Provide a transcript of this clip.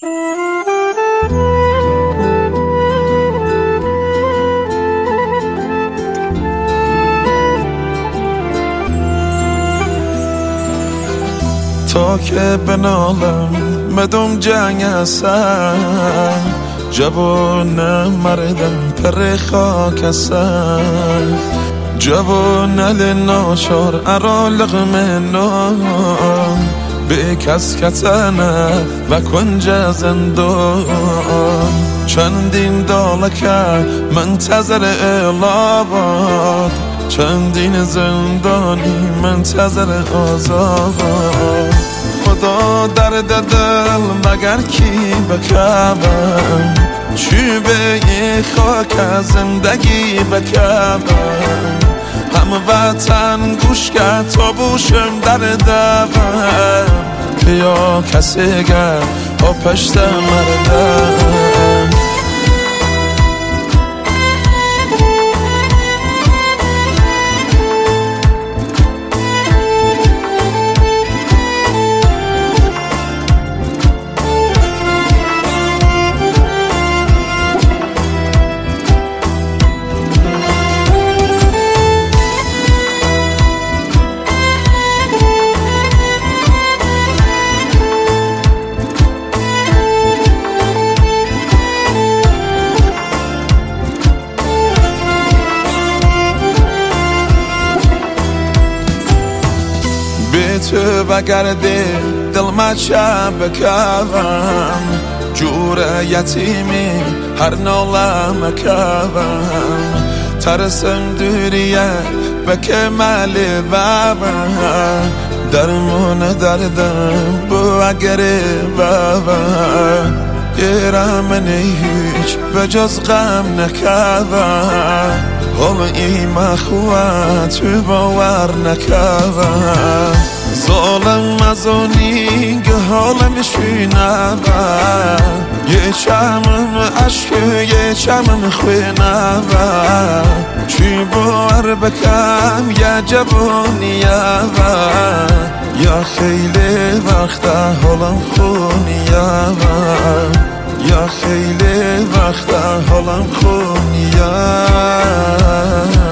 تا که بنالم مدام جنگ هستم جوان مردم پر خاک هستم جوان ناشار ارالق منان به کس کتنه و کنج زندان چندین دالکه منتظر اعلاباد چندین زندانی منتظر آزاد خدا درد دل مگر کی بکبم چی به یه خاک زندگی بکبم هم وطن گوش کرد تا بوشم در دبم بیا کسی گر با پشت مردم به تو بگرده دل مچه بکوم جور یتیمی هر ناله مکوم ترسم دوریه به کمال بابم درمون دردم بو اگره بابم گرم هیچ به جز غم نکوم حال ایمه خواه تو باور نکوم ظالم مزانی که حالم شوینم یه چمم عشق یه چمم خوینم چی باور بکم یه جوانیم یا خیلی وقت حالم خونیم یا خیلی وقت حالم خونیم